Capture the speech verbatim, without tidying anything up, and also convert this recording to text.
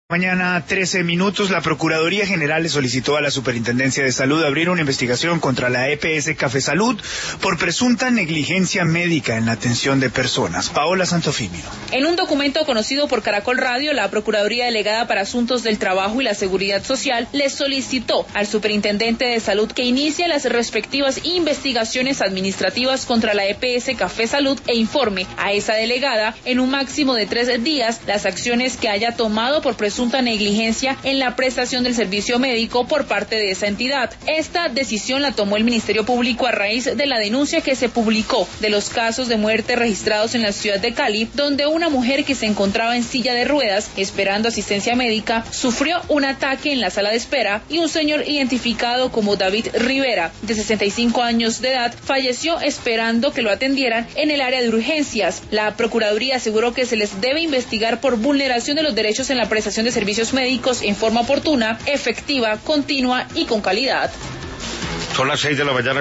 Mañana, trece minutos, la Procuraduría General le solicitó a la Superintendencia de Salud abrir una investigación contra la E P S Café Salud por presunta negligencia médica en la atención de personas. Paola Santofimio. En un documento conocido por Caracol Radio, la Procuraduría Delegada para Asuntos del Trabajo y la Seguridad Social le solicitó al Superintendente de Salud que inicie las respectivas investigaciones administrativas contra la E P S Café Salud e informe a esa delegada en un máximo de tres días las acciones que haya tomado por presunta presunta negligencia en la prestación del servicio médico por parte de esa entidad. Esta decisión la tomó el Ministerio Público a raíz de la denuncia que se publicó de los casos de muerte registrados en la ciudad de Cali, donde una mujer que se encontraba en silla de ruedas esperando asistencia médica sufrió un ataque en la sala de espera y un señor identificado como David Rivera, de sesenta y cinco años de edad, falleció esperando que lo atendieran en el área de urgencias. La Procuraduría aseguró que se les debe investigar por vulneración de los derechos en la prestación de servicios médicos en forma oportuna, efectiva, continua y con calidad. Son las seis de la mañana.